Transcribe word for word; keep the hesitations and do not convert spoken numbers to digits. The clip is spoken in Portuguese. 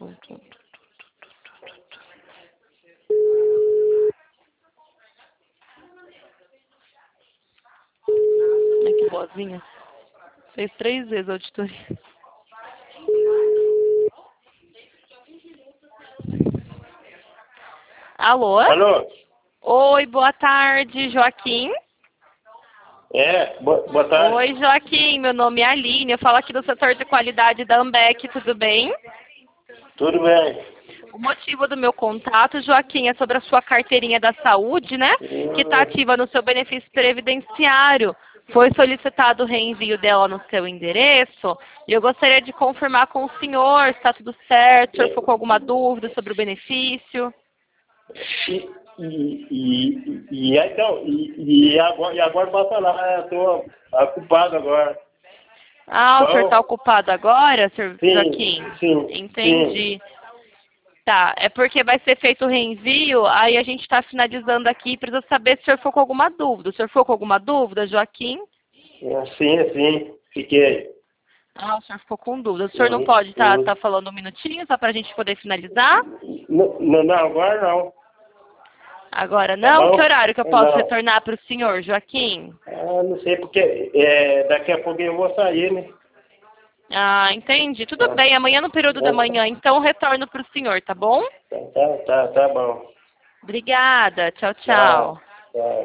Tum, tum, tum. Ai, que boazinha. Fez três vezes a auditoria. Alô? Alô? Oi, boa tarde, Joaquim. É, boa, boa tarde. Oi, Joaquim, meu nome é Aline, eu falo aqui do setor de qualidade da Ambec, tudo bem? Tudo bem? O motivo do meu contato, Joaquim, é sobre a sua carteirinha da saúde, né? Que está Hum, ativa no seu benefício previdenciário. Foi solicitado o reenvio dela no seu endereço e eu gostaria de confirmar com o senhor se está tudo certo, se o senhor ficou com alguma dúvida sobre o benefício. E, e, e, e, então, e, e agora, e agora para falar, eu estou ocupado agora. Ah, o senhor está Então, ocupado agora, senhor sim, Joaquim? sim, sim. Entendi. Tá, é porque vai ser feito o reenvio, aí a gente está finalizando aqui, precisa saber se o senhor ficou com alguma dúvida. O senhor ficou com alguma dúvida, Joaquim? Sim, sim, fiquei. Ah, o senhor ficou com dúvida. O senhor não Uhum, pode estar tá, uhum. tá falando um minutinho só para a gente poder finalizar? Não, não, não, agora não. Agora Tá não? Que bom? horário que eu posso Não. retornar para o senhor, Joaquim? Ah, não sei, porque é, daqui a pouco eu vou sair, né? Ah, entendi. Tudo Tá, bem, amanhã no período da manhã, então eu retorno para o senhor, tá bom? tá, tá, tá, tá bom. Obrigada. Tchau, Tá, tchau. tá.